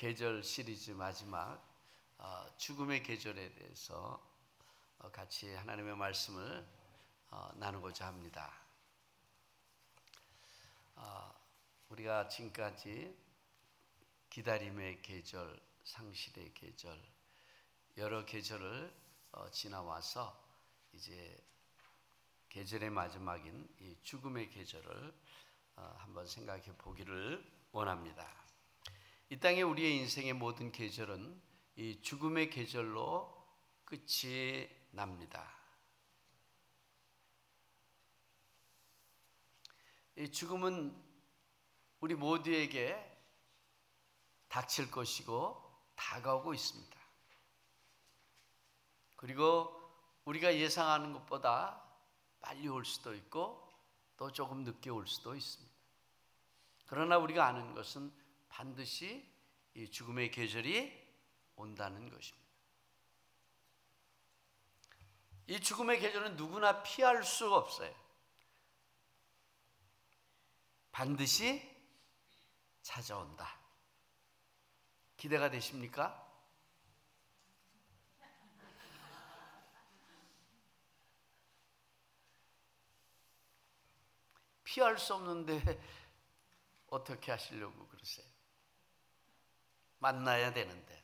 계절 시리즈 마지막 죽음의 계절에 대해서 같이 하나님의 말씀을 나누고자 합니다. 우리가 지금까지 기다림의 계절, 상실의 계절, 여러 계절을 지나와서 이제 계절의 마지막인 이 죽음의 계절을 한번 생각해 보기를 원합니다. 이 땅에 우리의 인생의 모든 계절은 이 죽음의 계절로 끝이 납니다. 이 죽음은 우리 모두에게 닥칠 것이고 다가오고 있습니다. 그리고 우리가 예상하는 것보다 빨리 올 수도 있고 또 조금 늦게 올 수도 있습니다. 그러나 우리가 아는 것은 반드시 이 죽음의 계절이 온다는 것입니다. 이 죽음의 계절은 누구나 피할 수가 없어요. 반드시 찾아온다. 기대가 되십니까? 피할 수 없는데 어떻게 하시려고 그러세요? 만나야 되는데.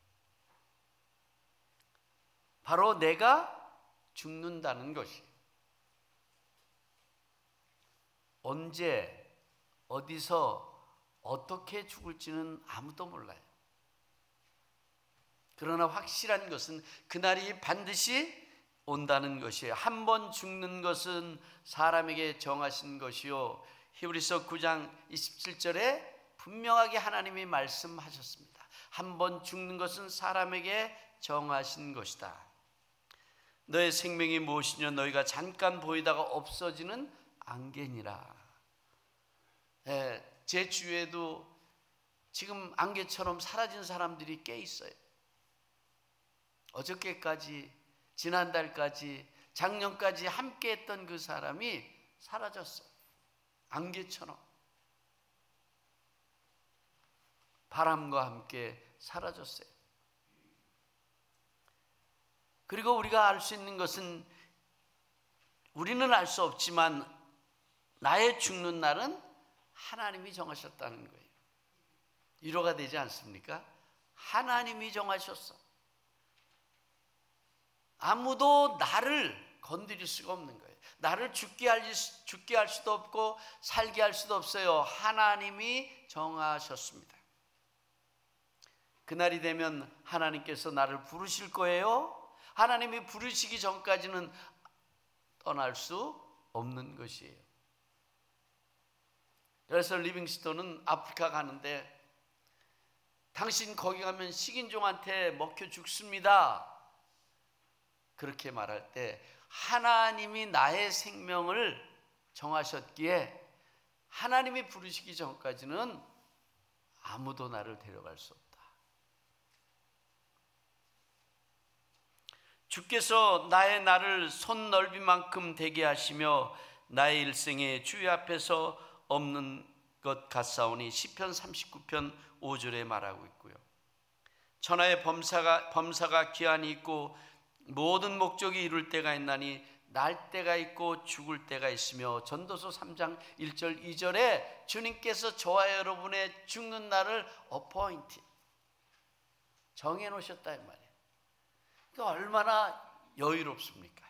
바로 내가 죽는다는 것이 언제, 어디서, 어떻게 죽을지는 아무도 몰라요. 그러나 확실한 것은 그날이 반드시 온다는 것이에요. 한 번 죽는 것은 사람에게 정하신 것이요, 히브리서 9장 27절에 분명하게 하나님이 말씀하셨습니다. 한 번 죽는 것은 사람에게 정하신 것이다. 너의 생명이 무엇이냐? 너희가 잠깐 보이다가 없어지는 안개니라. 제 주위에도 지금 안개처럼 사라진 사람들이 꽤 있어요. 어저께까지, 지난달까지, 작년까지 함께 했던 그 사람이 사라졌어요. 안개처럼 바람과 함께 사라졌어요. 그리고 우리가 알 수 있는 것은, 우리는 알 수 없지만 나의 죽는 날은 하나님이 정하셨다는 거예요. 위로가 되지 않습니까? 하나님이 정하셨어. 아무도 나를 건드릴 수가 없는 거예요. 나를 죽게 할 수도 없고 살게 할 수도 없어요. 하나님이 정하셨습니다. 그날이 되면 하나님께서 나를 부르실 거예요. 하나님이 부르시기 전까지는 떠날 수 없는 것이에요. 그래서 리빙스톤은 아프리카 가는데, 당신 거기 가면 식인종한테 먹혀 죽습니다, 그렇게 말할 때 하나님이 나의 생명을 정하셨기에 하나님이 부르시기 전까지는 아무도 나를 데려갈 수 없다. 주께서 나의 날을 손넓이만큼 되게 하시며 나의 일생에 주의 앞에서 없는 것 같사오니, 시편 39편 5절에 말하고 있고요. 천하의 범사가 기한이 있고 모든 목적이 이룰 때가 있나니 날 때가 있고 죽을 때가 있으며, 전도서 3장 1절 2절에 주님께서 저와 여러분의 죽는 날을 어포인트, 정해놓으셨다 이 말이에요. 그러니까 얼마나 여유롭습니까?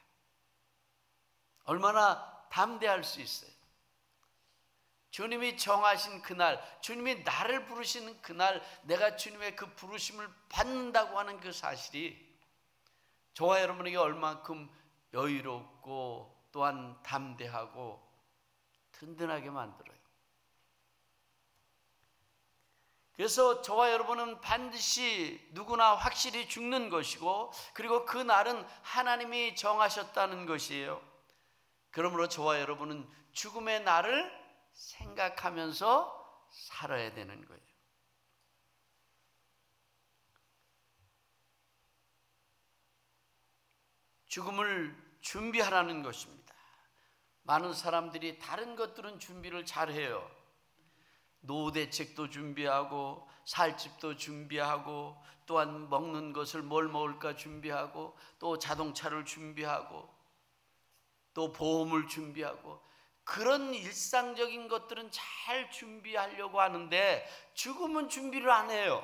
얼마나 담대할 수 있어요. 주님이 정하신 그날, 주님이 나를 부르시는 그날, 내가 주님의 그 부르심을 받는다고 하는 그 사실이 저와 여러분에게 얼만큼 여유롭고 또한 담대하고 든든하게 만들어요. 그래서 저와 여러분은 반드시 누구나 확실히 죽는 것이고, 그리고 그 날은 하나님이 정하셨다는 것이에요. 그러므로 저와 여러분은 죽음의 날을 생각하면서 살아야 되는 거예요. 죽음을 준비하라는 것입니다. 많은 사람들이 다른 것들은 준비를 잘해요. 노후대책도 준비하고 살 집도 준비하고 또한 먹는 것을 뭘 먹을까 준비하고 또 자동차를 준비하고 또 보험을 준비하고 그런 일상적인 것들은 잘 준비하려고 하는데 죽음은 준비를 안 해요.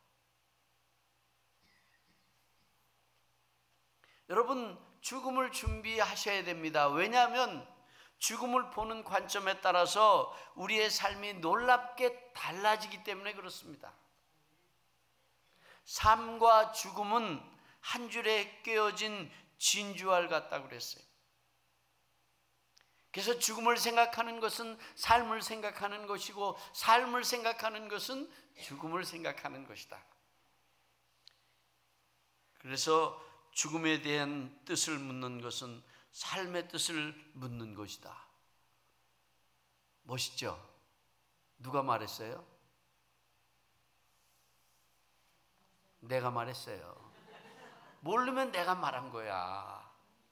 여러분, 죽음을 준비하셔야 됩니다. 왜냐하면 죽음을 보는 관점에 따라서 우리의 삶이 놀랍게 달라지기 때문에 그렇습니다. 삶과 죽음은 한 줄에 꿰어진 진주알 같다고 그랬어요. 그래서 죽음을 생각하는 것은 삶을 생각하는 것이고 삶을 생각하는 것은 죽음을 생각하는 것이다. 그래서 죽음에 대한 뜻을 묻는 것은 삶의 뜻을 묻는 것이다. 멋있죠? 누가 말했어요? 내가 말했어요. 모르면 내가 말한 거야.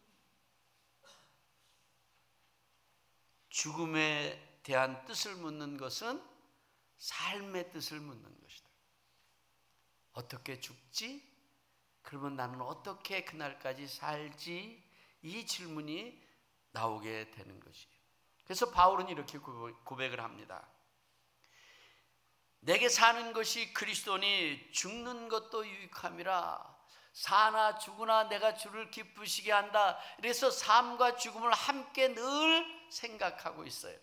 죽음에 대한 뜻을 묻는 것은 삶의 뜻을 묻는 것이다. 어떻게 죽지? 그러면 나는 어떻게 그날까지 살지? 이 질문이 나오게 되는 것이에요. 그래서 바울은 이렇게 고백을 합니다. 내게 사는 것이 그리스도니 죽는 것도 유익함이라. 사나 죽으나 내가 주를 기쁘시게 한다. 그래서 삶과 죽음을 함께 늘 생각하고 있어요.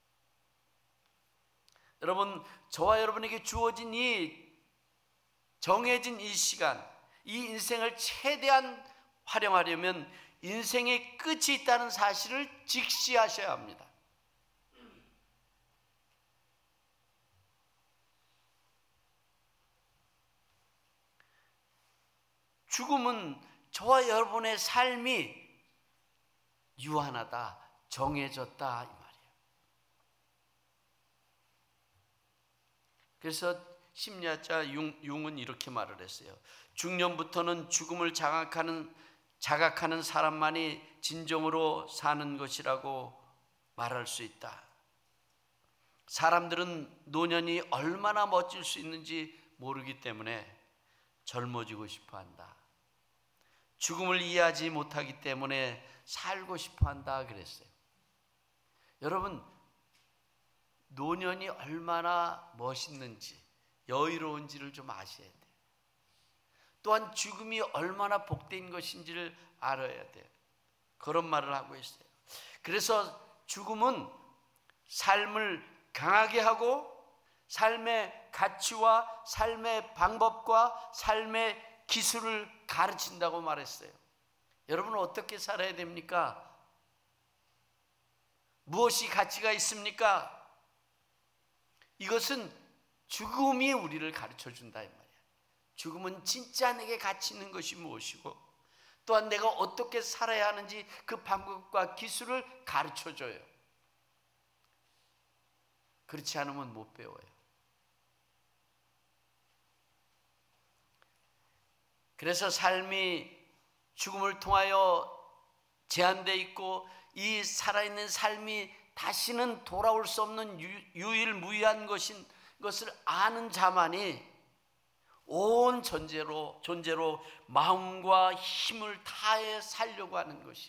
여러분, 저와 여러분에게 주어진 이 정해진 이 시간, 이 인생을 최대한 활용하려면 인생의 끝이 있다는 사실을 직시하셔야 합니다. 죽음은 저와 여러분의 삶이 유한하다, 정해졌다 이 말이에요. 그래서 심리학자 융은 이렇게 말을 했어요. 중년부터는 죽음을 자각하는 사람만이 진정으로 사는 것이라고 말할 수 있다. 사람들은 노년이 얼마나 멋질 수 있는지 모르기 때문에 젊어지고 싶어 한다. 죽음을 이해하지 못하기 때문에 살고 싶어 한다 그랬어요. 여러분, 노년이 얼마나 멋있는지 여유로운지를 좀 아셔야 돼요. 또한 죽음이 얼마나 복된 것인지를 알아야 돼요. 그런 말을 하고 있어요. 그래서 죽음은 삶을 강하게 하고 삶의 가치와 삶의 방법과 삶의 기술을 가르친다고 말했어요. 여러분은 어떻게 살아야 됩니까? 무엇이 가치가 있습니까? 이것은 죽음이 우리를 가르쳐 준다 이 말이야. 죽음은 진짜 내게 가치 있는 것이 무엇이고 또한 내가 어떻게 살아야 하는지 그 방법과 기술을 가르쳐 줘요. 그렇지 않으면 못 배워요. 그래서 삶이 죽음을 통하여 제한되어 있고 이 살아있는 삶이 다시는 돌아올 수 없는 유일무이한 것을 아는 자만이 온 존재로 마음과 힘을 다해 살려고 하는 것이,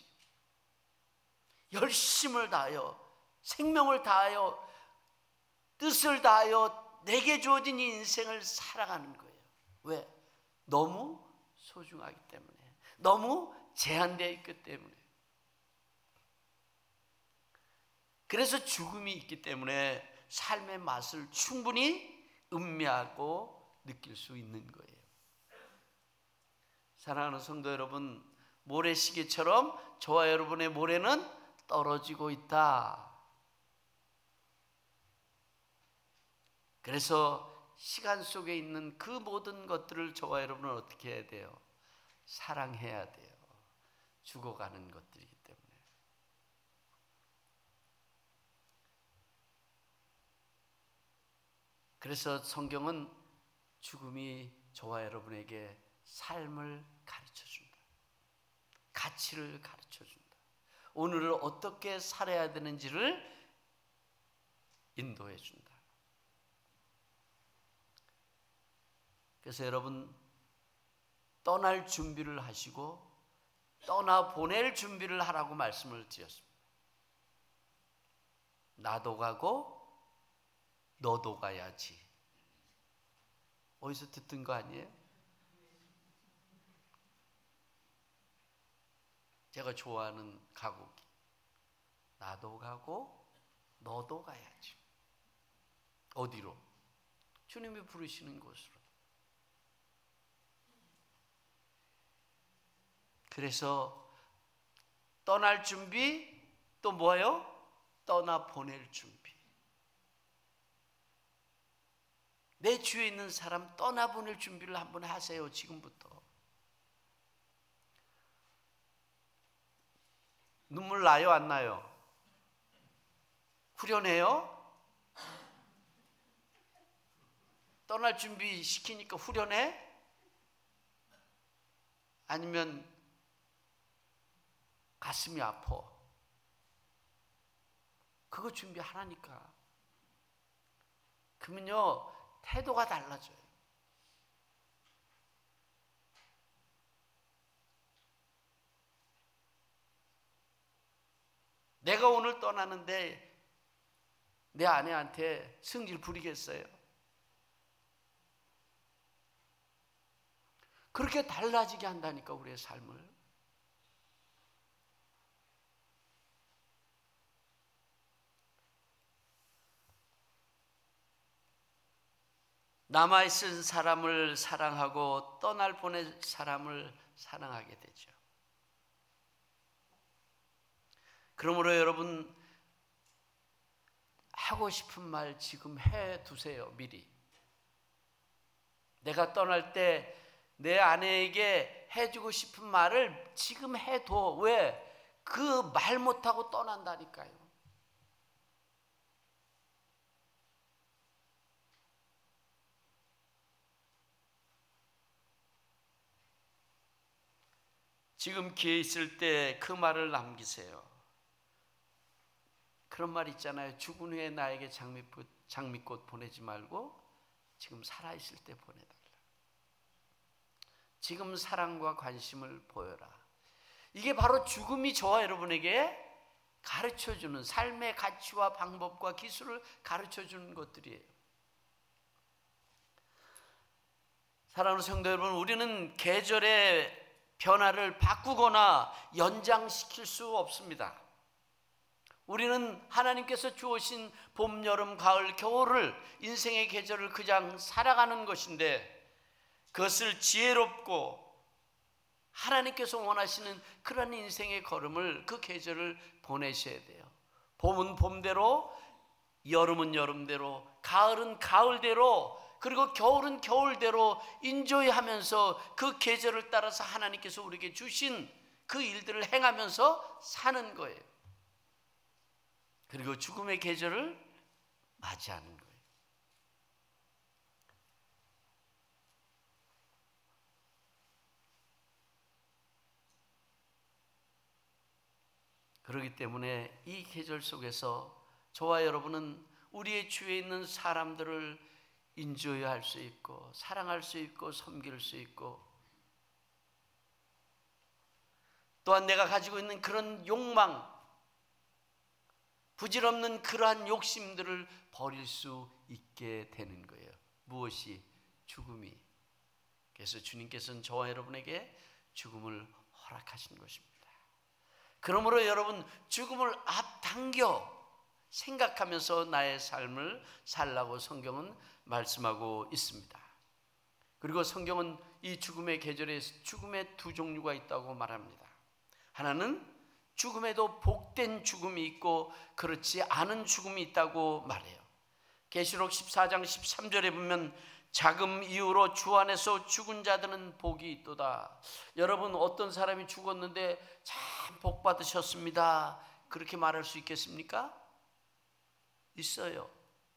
열심을 다하여 생명을 다하여 뜻을 다하여 내게 주어진 이 인생을 살아가는 거예요. 왜? 너무 소중하기 때문에, 너무 제한되어 있기 때문에. 그래서 죽음이 있기 때문에 삶의 맛을 충분히 음미하고 느낄 수 있는 거예요. 사랑하는 성도 여러분, 모래시계처럼 저와 여러분의 모래는 떨어지고 있다. 그래서 시간 속에 있는 그 모든 것들을 저와 여러분은 어떻게 해야 돼요? 사랑해야 돼요. 죽어가는 것들이기 때문에. 그래서 성경은 죽음이 저와 여러분에게 삶을 가르쳐준다. 가치를 가르쳐준다. 오늘을 어떻게 살아야 되는지를 인도해준다. 그래서 여러분 떠날 준비를 하시고 떠나 보낼 준비를 하라고 말씀을 드렸습니다. 나도 가고 너도 가야지. 어디서 듣던 거 아니에요? 제가 좋아하는 가곡이 나도 가고 너도 가야지. 어디로? 주님이 부르시는 곳으로. 그래서 떠날 준비, 또 뭐예요? 떠나 보낼 준비. 내 주위에 있는 사람 떠나보낼 준비를 한번 하세요. 지금부터. 눈물 나요? 안 나요? 후련해요? 떠날 준비 시키니까 후련해? 아니면 가슴이 아파? 그거 준비하라니까. 그러면요 태도가 달라져요. 내가 오늘 떠나는데 내 아내한테 성질 부리겠어요? 그렇게 달라지게 한다니까 우리의 삶을. 남아있은 사람을 사랑하고 떠날 보낼 사람을 사랑하게 되죠. 그러므로 여러분 하고 싶은 말 지금 해두세요. 미리. 내가 떠날 때 내 아내에게 해주고 싶은 말을 지금 해둬. 왜? 그 말 못하고 떠난다니까요. 지금 기회 있을 때 그 말을 남기세요. 그런 말 있잖아요. 죽은 후에 나에게 장미꽃 보내지 말고 지금 살아있을 때 보내달라. 지금 사랑과 관심을 보여라. 이게 바로 죽음이 저와 여러분에게 가르쳐주는 삶의 가치와 방법과 기술을 가르쳐주는 것들이에요. 사랑하는 성도 여러분, 우리는 계절의 변화를 바꾸거나 연장시킬 수 없습니다. 우리는 하나님께서 주어진 봄, 여름, 가을, 겨울을 인생의 계절을 그냥 살아가는 것인데 그것을 지혜롭고 하나님께서 원하시는 그런 인생의 걸음을 그 계절을 보내셔야 돼요. 봄은 봄대로, 여름은 여름대로, 가을은 가을대로, 그리고 겨울은 겨울대로 인조이하면서 그 계절을 따라서 하나님께서 우리에게 주신 그 일들을 행하면서 사는 거예요. 그리고 죽음의 계절을 맞이하는 거예요. 그렇기 때문에 이 계절 속에서 저와 여러분은 우리의 주위에 있는 사람들을 인조할 수 있고 사랑할 수 있고 섬길 수 있고 또한 내가 가지고 있는 그런 욕망, 부질없는 그러한 욕심들을 버릴 수 있게 되는 거예요. 무엇이? 죽음이. 그래서 주님께서는 저와 여러분에게 죽음을 허락하신 것입니다. 그러므로 여러분 죽음을 앞당겨 생각하면서 나의 삶을 살라고 성경은 말씀하고 있습니다. 그리고 성경은 이 죽음의 계절에 죽음의 두 종류가 있다고 말합니다. 하나는 죽음에도 복된 죽음이 있고 그렇지 않은 죽음이 있다고 말해요. 계시록 14장 13절에 보면 자금 이후로 주 안에서 죽은 자들은 복이 있도다. 여러분 어떤 사람이 죽었는데 참 복 받으셨습니다 그렇게 말할 수 있겠습니까? 있어요.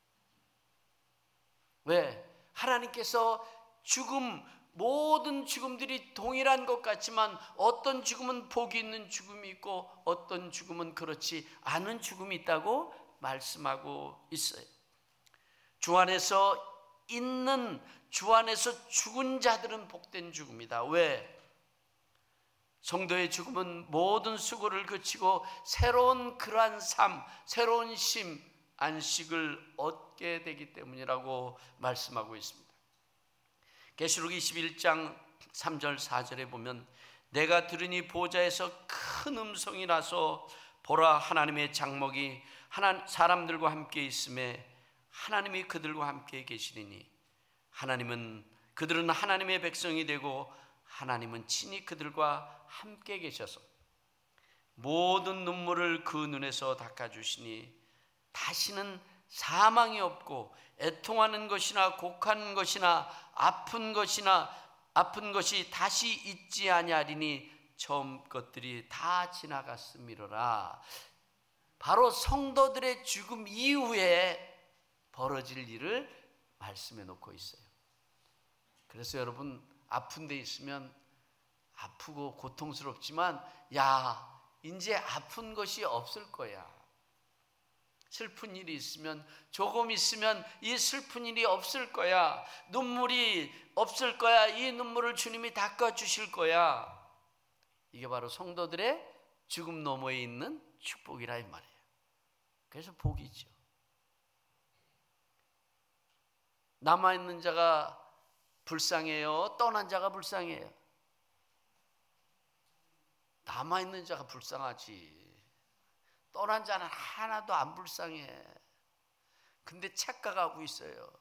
왜? 하나님께서 죽음, 모든 죽음들이 동일한 것 같지만 어떤 죽음은 복이 있는 죽음이 있고 어떤 죽음은 그렇지 않은 죽음이 있다고 말씀하고 있어요. 주 안에서 있는 주 안에서 죽은 자들은 복된 죽음이다. 왜? 성도의 죽음은 모든 수고를 그치고 새로운 그러한 삶, 새로운 쉼, 안식을 얻게 되기 때문이라고 말씀하고 있습니다. 계시록 21장 3절 4절에 보면 내가 들으니 보좌에서 큰 음성이 나서 보라 하나님의 장막이 사람들과 함께 있음에 하나님이 그들과 함께 계시리니 그들은 하나님의 백성이 되고 하나님은 친히 그들과 함께 계셔서 모든 눈물을 그 눈에서 닦아주시니 다시는 사망이 없고 애통하는 것이나 곡하는 것이나 아픈 것이 다시 있지 아니하리니 처음 것들이 다 지나갔음이로라. 바로 성도들의 죽음 이후에 벌어질 일을 말씀해 놓고 있어요. 그래서 여러분 아픈 데 있으면 아프고 고통스럽지만 이제 아픈 것이 없을 거야. 슬픈 일이 있으면 조금 있으면 이 슬픈 일이 없을 거야. 눈물이 없을 거야. 이 눈물을 주님이 닦아주실 거야. 이게 바로 성도들의 죽음 너머에 있는 축복이라 이 말이에요. 그래서 복이죠. 남아있는 자가 불쌍해요? 떠난 자가 불쌍해요? 남아있는 자가 불쌍하지. 떠난 자는 하나도 안 불쌍해. 근데 착각하고 있어요.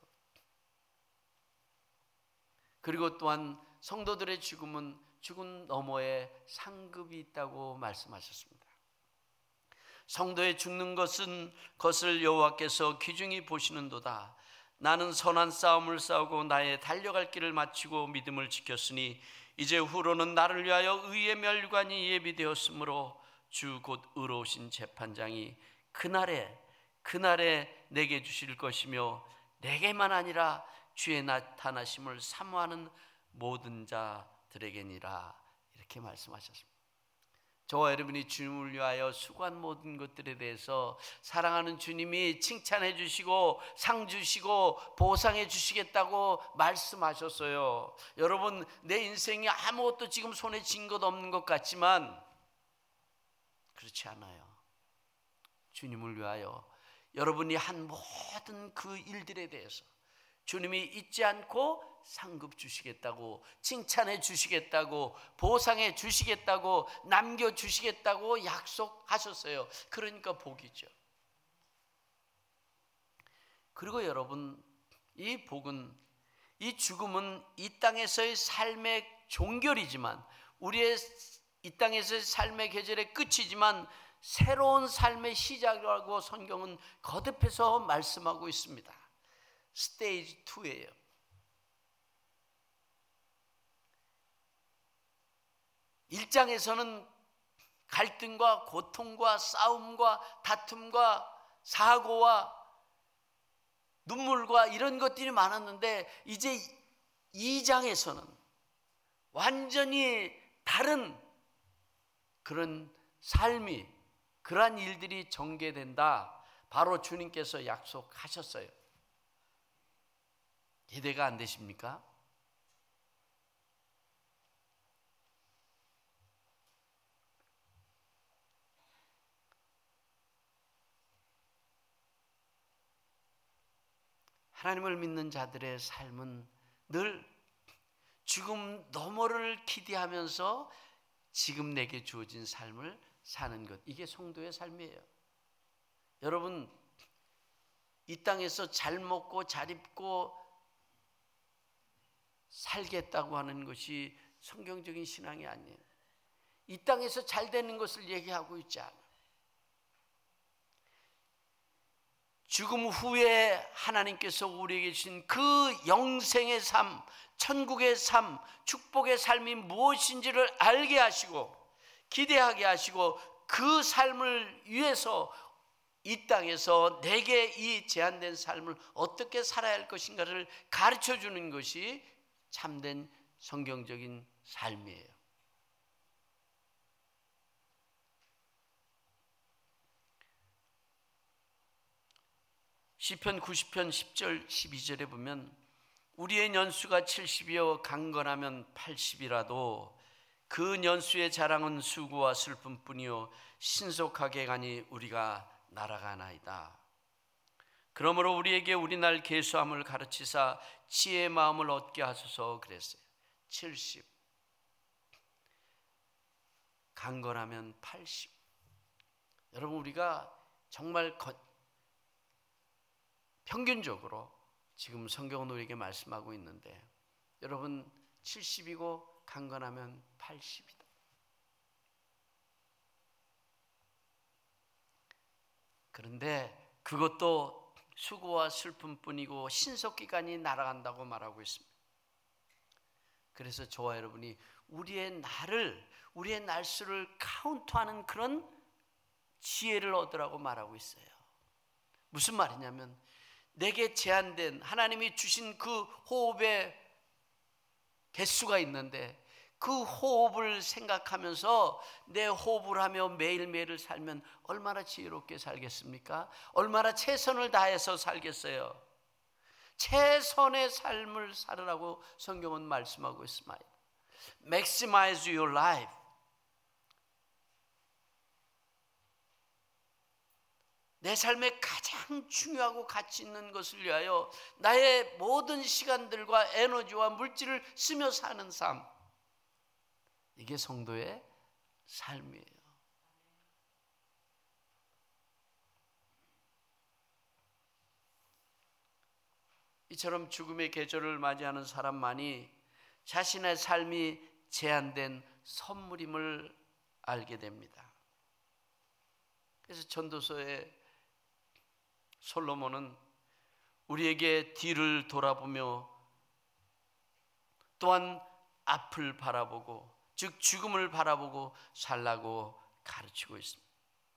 그리고 또한 성도들의 죽음은 죽음 너머에 상급이 있다고 말씀하셨습니다. 성도의 죽는 것을 여호와께서 귀중히 보시는도다. 나는 선한 싸움을 싸우고 나의 달려갈 길을 마치고 믿음을 지켰으니 이제 후로는 나를 위하여 의의 멸관이 예비되었으므로 주 곧 의로우신 재판장이 그날에 내게 주실 것이며 내게만 아니라 주의 나타나심을 사모하는 모든 자들에게니라. 이렇게 말씀하셨습니다. 저와 여러분이 주님을 위하여 수고한 모든 것들에 대해서 사랑하는 주님이 칭찬해 주시고 상 주시고 보상해 주시겠다고 말씀하셨어요. 여러분, 내 인생이 아무것도 지금 손에 쥔 것 없는 것 같지만 그렇지 않아요. 주님을 위하여 여러분이 한 모든 그 일들에 대해서 주님이 잊지 않고 상급 주시겠다고, 칭찬해 주시겠다고, 보상해 주시겠다고, 남겨주시겠다고 약속하셨어요. 그러니까 복이죠. 그리고 여러분, 이 복은, 이 죽음은 이 땅에서의 삶의 종결이지만, 우리의 이 땅에서의 삶의 계절의 끝이지만 새로운 삶의 시작이라고 성경은 거듭해서 말씀하고 있습니다. 스테이지 2예요. 일장에서는 갈등과 고통과 싸움과 다툼과 사고와 눈물과 이런 것들이 많았는데 이제 2장에서는 완전히 다른 그런 삶이, 그러한 일들이 전개된다. 바로 주님께서 약속하셨어요. 기대가 안 되십니까? 하나님을 믿는 자들의 삶은 늘 죽음 너머를 기대하면서 지금 내게 주어진 삶을 사는 것, 이게 성도의 삶이에요. 여러분, 이 땅에서 잘 먹고 잘 입고 살겠다고 하는 것이 성경적인 신앙이 아니에요. 이 땅에서 잘 되는 것을 얘기하고 있지 않아요. 죽음 후에 하나님께서 우리에게 주신 그 영생의 삶, 천국의 삶, 축복의 삶이 무엇인지를 알게 하시고 기대하게 하시고 그 삶을 위해서 이 땅에서 내게 이 제한된 삶을 어떻게 살아야 할 것인가를 가르쳐 주는 것이 참된 성경적인 삶이에요. 시편 90편 10절 12절에 보면 우리의 연수가 70이요 강건하면 80이라도 그 연수의 자랑은 수고와 슬픔뿐이요 신속하게 가니 우리가 날아가나이다. 그러므로 우리에게 우리 날 계수함을 가르치사 지혜의 마음을 얻게 하소서 그랬어요. 70 강건하면 80. 여러분, 우리가 정말 평균적으로 지금 성경은 우리에게 말씀하고 있는데, 여러분 70이고 강건하면 80이다. 그런데 그것도 수고와 슬픔뿐이고 신속기간이 날아간다고 말하고 있습니다. 그래서 저와 여러분이 우리의 날수를 카운트하는 그런 지혜를 얻으라고 말하고 있어요. 무슨 말이냐면, 내게 제한된 하나님이 주신 그 호흡의 개수가 있는데, 그 호흡을 생각하면서 내 호흡을 하며 매일매일을 살면 얼마나 지혜롭게 살겠습니까? 얼마나 최선을 다해서 살겠어요? 최선의 삶을 살으라고 성경은 말씀하고 있습니다. Maximize your life. 내 삶에 가장 중요하고 가치 있는 것을 위하여 나의 모든 시간들과 에너지와 물질을 쓰며 사는 삶, 이게 성도의 삶이에요. 이처럼 죽음의 계절을 맞이하는 사람만이 자신의 삶이 제한된 선물임을 알게 됩니다. 그래서 전도서에 솔로몬은 우리에게 뒤를 돌아보며 또한 앞을 바라보고, 즉 죽음을 바라보고 살라고 가르치고 있습니다.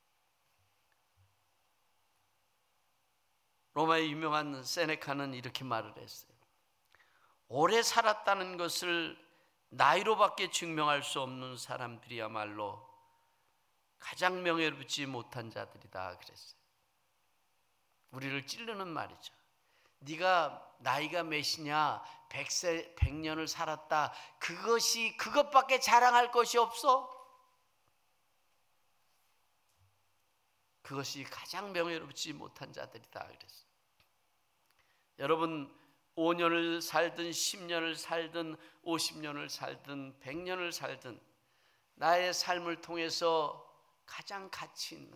로마의 유명한 세네카는 이렇게 말을 했어요. 오래 살았다는 것을 나이로밖에 증명할 수 없는 사람들이야말로 가장 명예롭지 못한 자들이다 그랬어요. 우리를 찌르는 말이죠. 네가 나이가 몇이냐, 100세 100년을 살았다, 그것밖에 자랑할 것이 없어? 그것이 가장 명예롭지 못한 자들이다 그랬어요. 여러분, 5년을 살든 10년을 살든 50년을 살든 100년을 살든 나의 삶을 통해서 가장 가치 있는,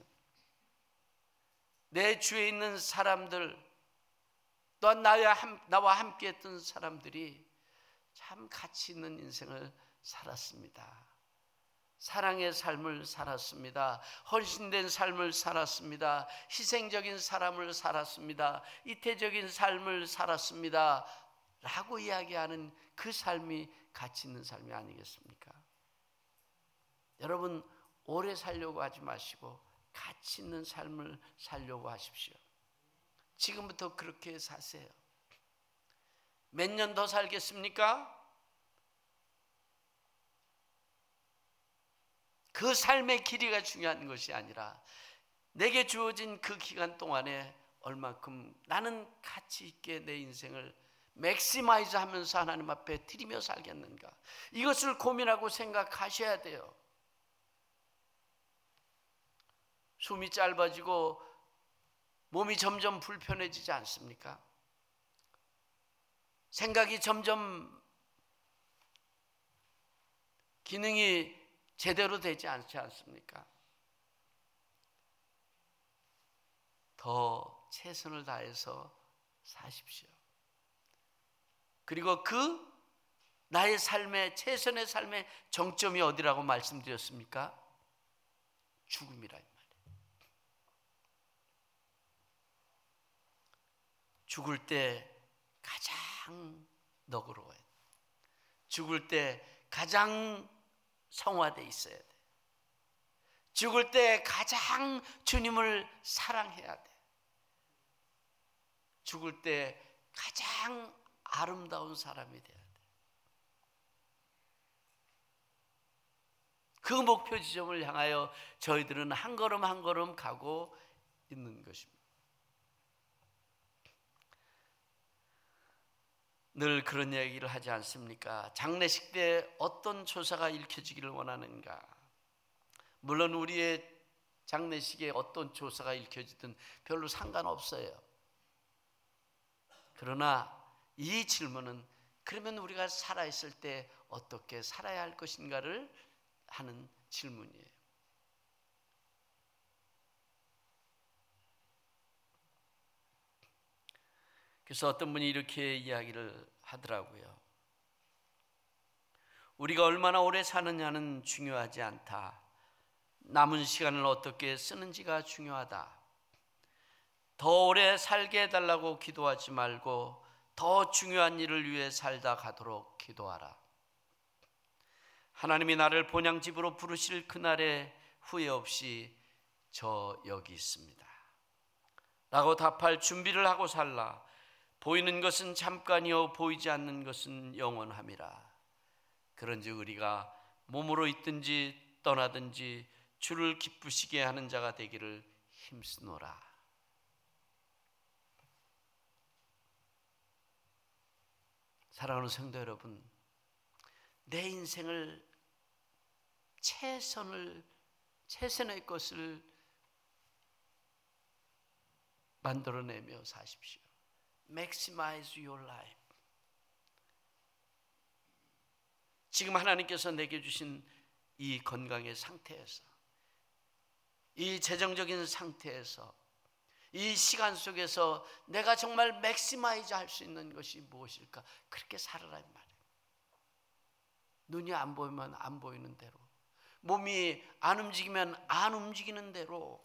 내 주위에 있는 사람들, 또한 나와 함께 했던 사람들이 참 가치 있는 인생을 살았습니다. 사랑의 삶을 살았습니다. 헌신된 삶을 살았습니다. 희생적인 삶을 살았습니다. 이태적인 삶을 살았습니다 라고 이야기하는 그 삶이 가치 있는 삶이 아니겠습니까? 여러분, 오래 살려고 하지 마시고 가치 있는 삶을 살려고 하십시오. 지금부터 그렇게 사세요. 몇 년 더 살겠습니까? 그 삶의 길이가 중요한 것이 아니라 내게 주어진 그 기간 동안에 얼마큼 나는 가치 있게 내 인생을 맥시마이즈 하면서 하나님 앞에 드리며 살겠는가, 이것을 고민하고 생각하셔야 돼요. 숨이 짧아지고 몸이 점점 불편해지지 않습니까? 생각이 점점 기능이 제대로 되지 않지 않습니까? 더 최선을 다해서 사십시오. 그리고 나의 삶의, 최선의 삶의 정점이 어디라고 말씀드렸습니까? 죽음이라 이 말이에요. 죽을 때 가장 너그러워요. 죽을 때 가장 성화되어 있어야 돼. 죽을 때 가장 주님을 사랑해야 돼. 죽을 때 가장 아름다운 사람이 돼야 돼. 그 목표 지점을 향하여 저희들은 한 걸음 한 걸음 가고 있는 것입니다. 늘 그런 얘기를 하지 않습니까? 장례식 때 어떤 조사가 읽혀지기를 원하는가? 물론 우리의 장례식에 어떤 조사가 읽혀지든 별로 상관없어요. 그러나 이 질문은 그러면 우리가 살아있을 때 어떻게 살아야 할 것인가를 하는 질문이에요. 그래서 어떤 분이 이렇게 이야기를 하더라고요. 우리가 얼마나 오래 사느냐는 중요하지 않다. 남은 시간을 어떻게 쓰는지가 중요하다. 더 오래 살게 해달라고 기도하지 말고 더 중요한 일을 위해 살다 가도록 기도하라. 하나님이 나를 본향집으로 부르실 그날에 후회 없이 저 여기 있습니다 라고 답할 준비를 하고 살라. 보이는 것은 잠깐이요 보이지 않는 것은 영원함이라. 그런즉 우리가 몸으로 있든지 떠나든지 주를 기쁘시게 하는 자가 되기를 힘쓰노라. 사랑하는 성도 여러분, 내 인생을 최선의 것을 만들어내며 사십시오. Maximize your life. 지금 하나님께서 내게 주신 이 건강의 상태에서, 이 재정적인 상태에서, 이 시간 속에서 내가 정말 맥시마이즈 할 수 있는 것이 무엇일까? 그렇게 살아라 이 말이에요. 눈이 안 보이면 안 보이는 대로, 몸이 안 움직이면 안 움직이는 대로.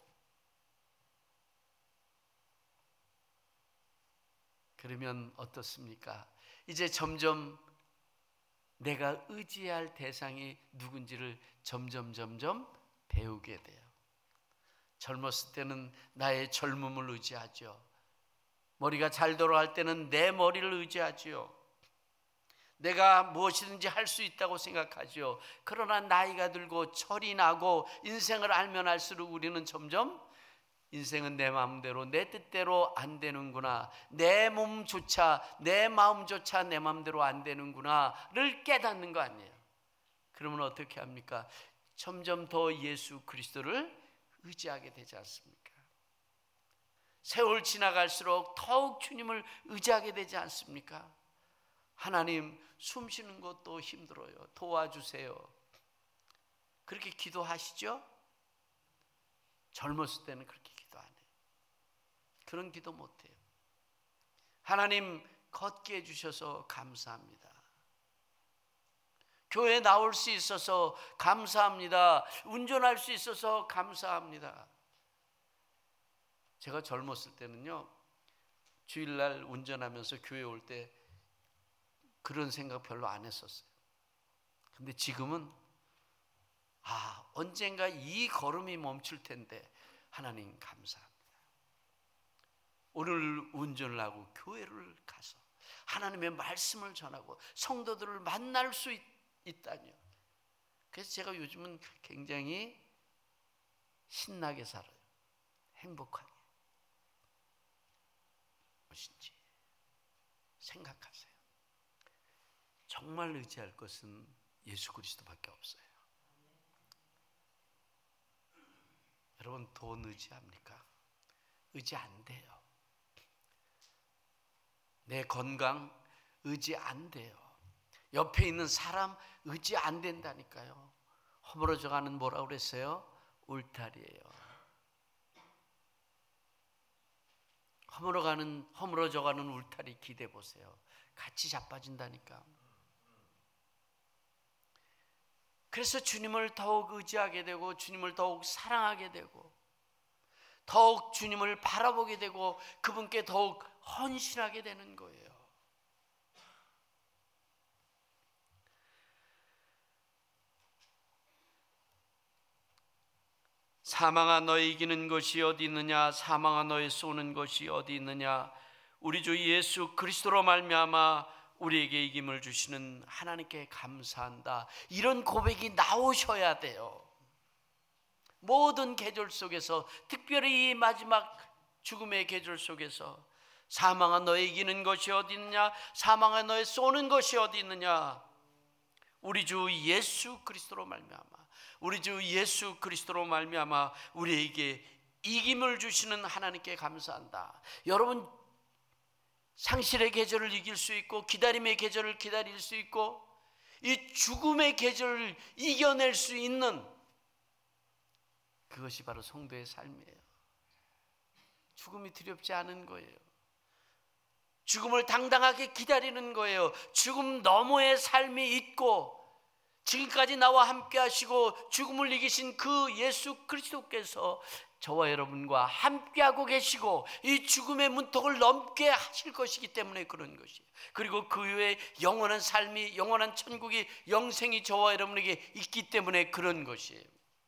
그러면 어떻습니까? 이제 점점 내가 의지해야 할 대상이 누군지를 점점 배우게 돼요. 젊었을 때는 나의 젊음을 의지하죠. 머리가 잘 돌아갈 때는 내 머리를 의지하죠. 내가 무엇이든지 할 수 있다고 생각하죠. 그러나 나이가 들고 철이 나고 인생을 알면 알수록 우리는 점점 인생은 내 마음대로 내 뜻대로 안 되는구나, 내 몸조차 내 마음조차 내 마음대로 안 되는구나를 깨닫는 거 아니에요. 그러면 어떻게 합니까? 점점 더 예수 그리스도를 의지하게 되지 않습니까? 세월 지나갈수록 더욱 주님을 의지하게 되지 않습니까? 하나님, 숨 쉬는 것도 힘들어요. 도와주세요. 그렇게 기도하시죠? 젊었을 때는 그렇게 기도 안 해요. 그런 기도 못 해요. 하나님, 걷게 해주셔서 감사합니다. 교회 나올 수 있어서 감사합니다. 운전할 수 있어서 감사합니다. 제가 젊었을 때는요, 주일날 운전하면서 교회 올 때 그런 생각 별로 안 했었어요. 근데 지금은 언젠가 이 걸음이 멈출 텐데 하나님 감사합니다. 오늘 운전을 하고 교회를 가서 하나님의 말씀을 전하고 성도들을 만날 수 있다니요. 그래서 제가 요즘은 굉장히 신나게 살아요. 행복하게. 무엇인지 생각하세요. 정말 의지할 것은 예수 그리스도밖에 없어요. 여러분, 돈 의지합니까? 의지 안 돼요. 내 건강 의지 안 돼요. 옆에 있는 사람 의지 안 된다니까요. 허물어져가는 뭐라고 그랬어요? 울타리예요. 허물어져가는 울타리 기대 보세요. 같이 자빠진다니까. 그래서 주님을 더욱 의지하게 되고 주님을 더욱 사랑하게 되고 더욱 주님을 바라보게 되고 그분께 더욱 헌신하게 되는 거예요. 사망아 너의 이기는 것이 어디 있느냐, 사망아 너의 쏘는 것이 어디 있느냐. 우리 주 예수 그리스도로 말미암아 우리에게 이김을 주시는 하나님께 감사한다. 이런 고백이 나오셔야 돼요. 모든 계절 속에서, 특별히 이 마지막 죽음의 계절 속에서 사망아 너의 이기는 것이 어디 있느냐? 사망아 너의 쏘는 것이 어디 있느냐? 우리 주 예수 그리스도로 말미암아, 우리 주 예수 그리스도로 말미암아 우리에게 이김을 주시는 하나님께 감사한다. 여러분, 상실의 계절을 이길 수 있고 기다림의 계절을 기다릴 수 있고 이 죽음의 계절을 이겨낼 수 있는 그것이 바로 성도의 삶이에요. 죽음이 두렵지 않은 거예요. 죽음을 당당하게 기다리는 거예요. 죽음 너머의 삶이 있고 지금까지 나와 함께 하시고 죽음을 이기신 그 예수 그리스도께서 저와 여러분과 함께하고 계시고 이 죽음의 문턱을 넘게 하실 것이기 때문에 그런 것이에요. 그리고 그 후에 영원한 삶이, 영원한 천국이, 영생이 저와 여러분에게 있기 때문에 그런 것이에요.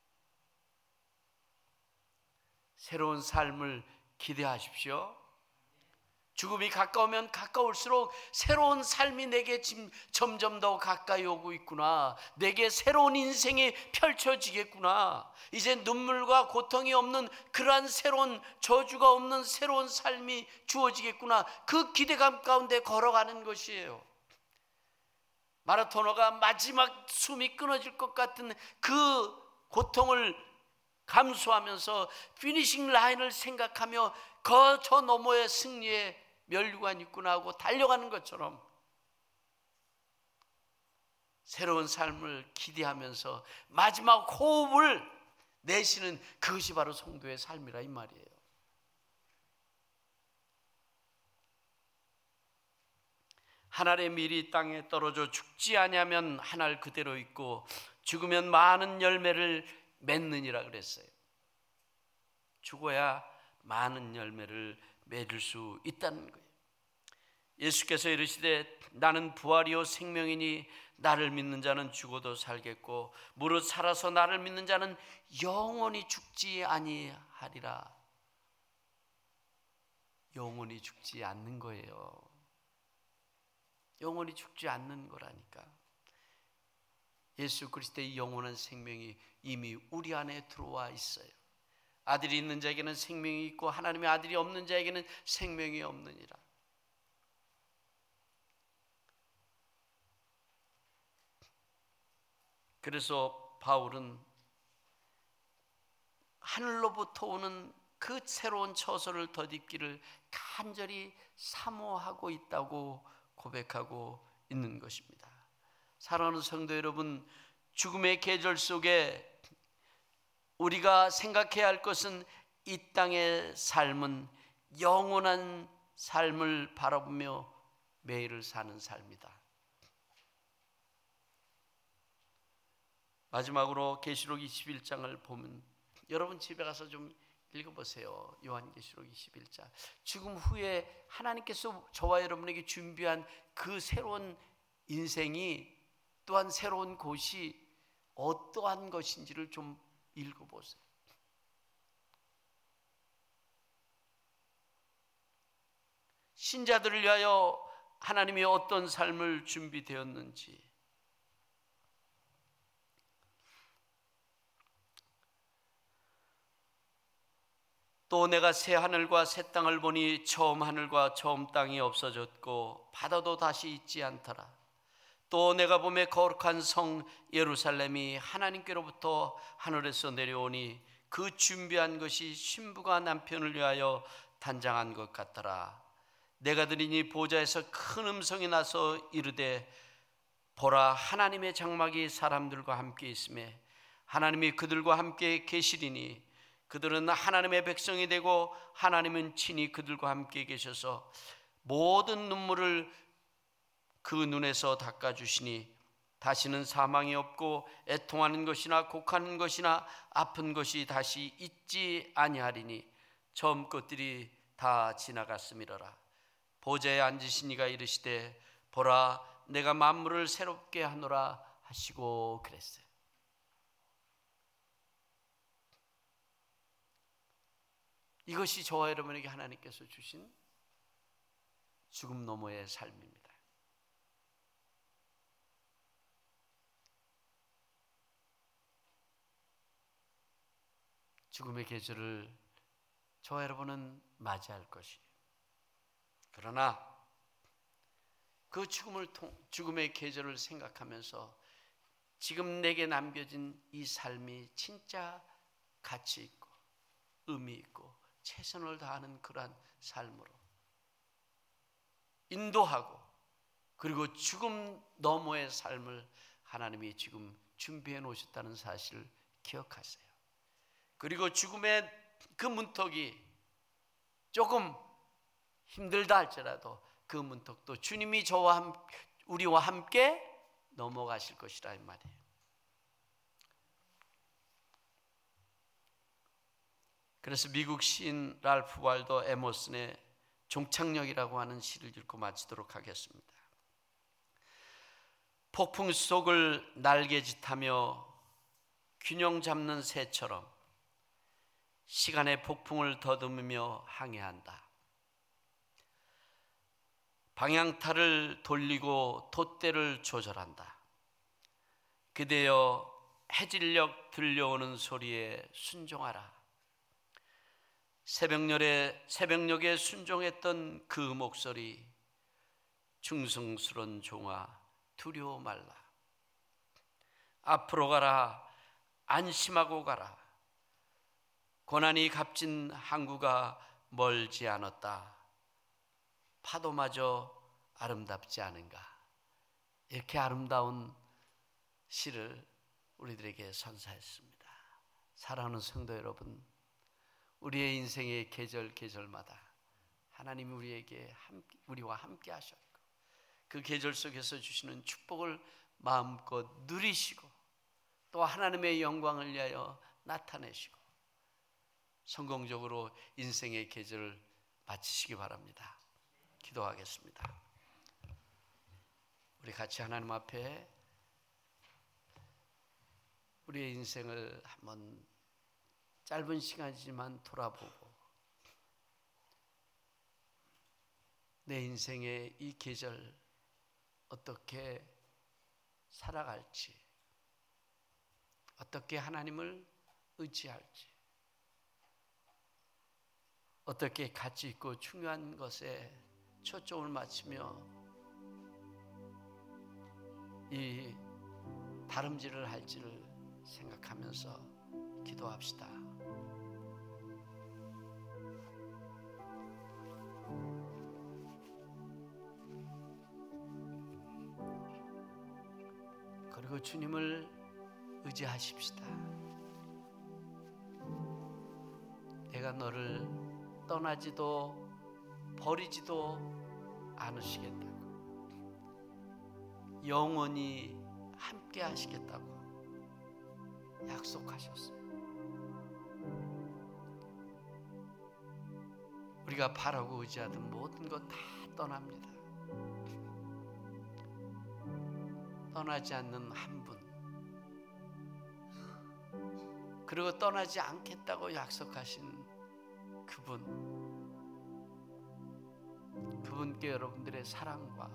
새로운 삶을 기대하십시오. 죽음이 가까우면 가까울수록 새로운 삶이 내게 점점 더 가까이 오고 있구나. 내게 새로운 인생이 펼쳐지겠구나. 이제 눈물과 고통이 없는 그러한 새로운, 저주가 없는 새로운 삶이 주어지겠구나. 그 기대감 가운데 걸어가는 것이에요. 마라토너가 마지막 숨이 끊어질 것 같은 그 고통을 감수하면서 피니싱 라인을 생각하며 저 너머의 승리의 면류관 있구나 하고 달려가는 것처럼 새로운 삶을 기대하면서 마지막 호흡을 내쉬는 그것이 바로 성도의 삶이라 이 말이에요. 하늘의 밀이 땅에 떨어져 죽지 아니하면 하늘 그대로 있고 죽으면 많은 열매를 맺느니라 그랬어요. 죽어야 많은 열매를 맺을 수 있다는 거예요. 예수께서 이르시되 나는 부활이요 생명이니 나를 믿는 자는 죽어도 살겠고 무릇 살아서 나를 믿는 자는 영원히 죽지 아니하리라. 영원히 죽지 않는 거예요. 영원히 죽지 않는 거라니까. 예수 그리스도의 영원한 생명이 이미 우리 안에 들어와 있어요. 아들이 있는 자에게는 생명이 있고 하나님의 아들이 없는 자에게는 생명이 없느니라. 그래서 바울은 하늘로부터 오는 그 새로운 처소를 덧입기를 간절히 사모하고 있다고 고백하고 있는 것입니다. 사랑하는 성도 여러분, 죽음의 계절 속에 우리가 생각해야 할 것은 이 땅의 삶은 영원한 삶을 바라보며 매일을 사는 삶이다. 마지막으로 계시록 21장을 보면 여러분 집에 가서 좀 읽어보세요. 요한계시록 21장. 죽음 후에 하나님께서 저와 여러분에게 준비한 그 새로운 인생이 또한 새로운 곳이 어떠한 것인지를 좀 읽어보세요. 신자들을 위하여 하나님이 어떤 삶을 준비되었는지, 또 내가 새 하늘과 새 땅을 보니 처음 하늘과 처음 땅이 없어졌고 바다도 다시 있지 않더라. 또 내가 보매 거룩한 성 예루살렘이 하나님께로부터 하늘에서 내려오니 그 준비한 것이 신부가 남편을 위하여 단장한 것 같더라. 내가 들으니 보좌에서 큰 음성이 나서 이르되 보라, 하나님의 장막이 사람들과 함께 있으매 하나님이 그들과 함께 계시리니 그들은 하나님의 백성이 되고 하나님은 친히 그들과 함께 계셔서 모든 눈물을 그 눈에서 닦아주시니 다시는 사망이 없고 애통하는 것이나 곡하는 것이나 아픈 것이 다시 있지 아니하리니 처음 것들이 다 지나갔음이로라. 보좌에 앉으신 이가 이르시되 보라, 내가 만물을 새롭게 하노라 하시고 그랬어요. 이것이 저와 여러분에게 하나님께서 주신 죽음 너머의 삶입니다. 죽음의 계절을 저와 여러분은 맞이할 것이에요. 그러나 그 죽음의 계절을 생각하면서 지금 내게 남겨진 이 삶이 진짜 가치 있고 의미 있고 최선을 다하는 그러한 삶으로 인도하고, 그리고 죽음 너머의 삶을 하나님이 지금 준비해 놓으셨다는 사실을 기억하세요. 그리고 죽음의 그 문턱이 조금 힘들다 할지라도 그 문턱도 주님이 우리와 함께 넘어가실 것이라 이 말이에요. 그래서 미국 시인 랄프 waldo 에머슨의 종착역이라고 하는 시를 읽고 마치도록 하겠습니다. 폭풍 속을 날개짓하며 균형 잡는 새처럼 시간의 폭풍을 더듬으며 항해한다. 방향타를 돌리고 돛대를 조절한다. 그대여 해질녘 들려오는 소리에 순종하라. 새벽녘에 순종했던 그 목소리, 충성스런 종아 두려워 말라. 앞으로 가라, 안심하고 가라. 고난이 값진 항구가 멀지 않았다. 파도마저 아름답지 않은가. 이렇게 아름다운 시를 우리들에게 선사했습니다. 사랑하는 성도 여러분, 우리의 인생의 계절마다 하나님이 우리와 함께 하셨고, 그 계절 속에서 주시는 축복을 마음껏 누리시고, 또 하나님의 영광을 위하여 나타내시고 성공적으로 인생의 계절을 마치시기 바랍니다. 기도하겠습니다. 우리 같이 하나님 앞에 우리의 인생을 한번 짧은 시간이지만 돌아보고, 내 인생의 이 계절 어떻게 살아갈지, 어떻게 하나님을 의지할지, 어떻게 가치 있고 중요한 것에 초점을 맞추며 이 다름질을 할지를 생각하면서 기도합시다. 그리고 주님을 의지하십시다. 내가 너를 떠나지도 버리지도 않으시겠다고, 영원히 함께 하시겠다고 약속하셨어요. 우리가 바라고 의지하던 모든 것 다 떠납니다. 떠나지 않는 한 분, 그리고 떠나지 않겠다고 약속하신 그분께 여러분들의 사랑과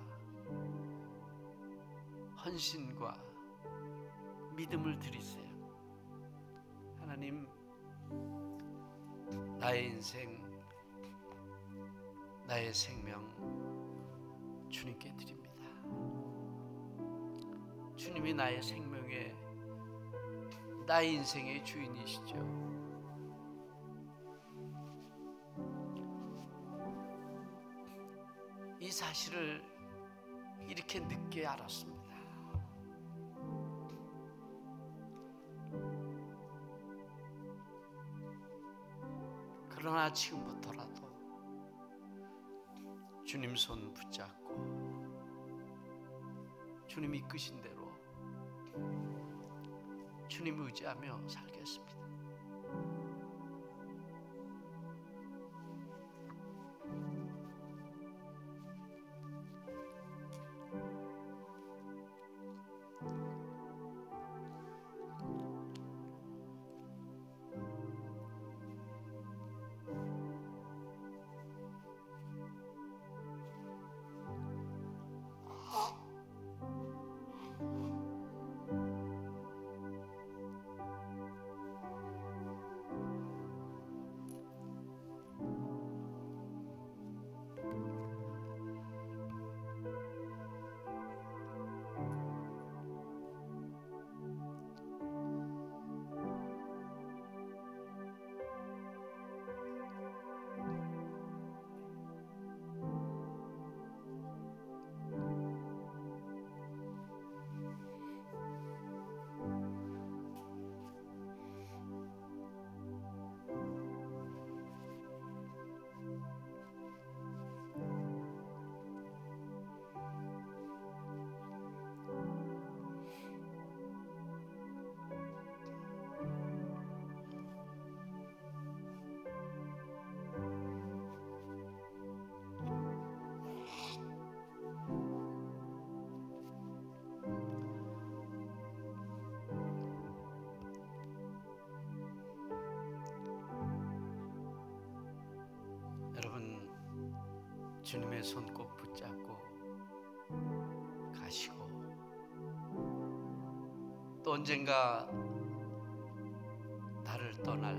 헌신과 믿음을 드리세요. 하나님, 나의 인생, 나의 생명 주님께 드립니다. 주님이 나의 생명의, 나의 인생의 주인이시죠. 이 사실을 이렇게 늦게 알았습니다. 그러나 지금부터라도 주님 손 붙잡고 주님 이끄신 대로 주님 의지하며 살겠습니다. 주님의 손 꼭 붙잡고 가시고, 또 언젠가 나를 떠날,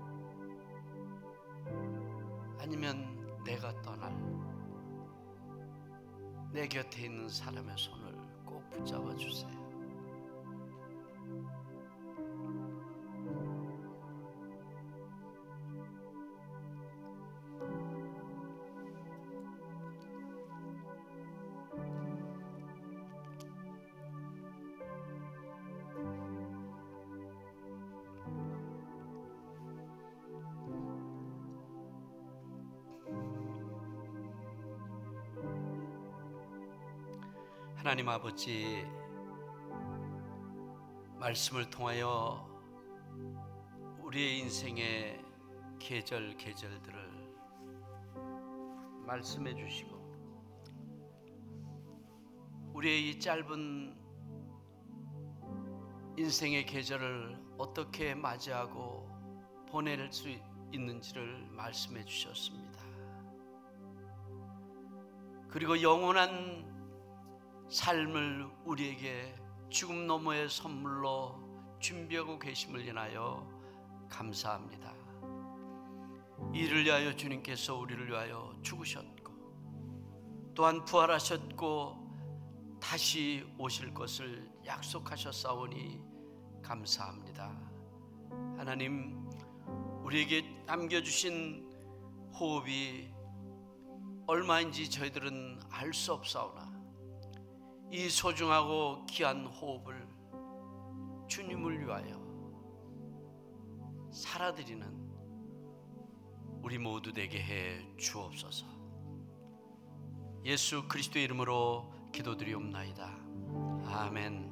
아니면 내가 떠날, 내 곁에 있는 사람의 손을 꼭 붙잡아 주세요. 하나님 아버지, 말씀을 통하여 우리의 인생의 계절들을 말씀해 주시고, 우리의 이 짧은 인생의 계절을 어떻게 맞이하고 보낼 수 있는지를 말씀해 주셨습니다. 그리고 영원한 삶을 우리에게 죽음 너머의 선물로 준비하고 계심을 인하여 감사합니다. 이를 위하여 주님께서 우리를 위하여 죽으셨고, 또한 부활하셨고 다시 오실 것을 약속하셨사오니 감사합니다. 하나님, 우리에게 남겨주신 호흡이 얼마인지 저희들은 알 수 없사오나, 이 소중하고 귀한 호흡을 주님을 위하여 살아드리는 우리 모두 되게 해 주옵소서. 예수 그리스도의 이름으로 기도드리옵나이다. 아멘.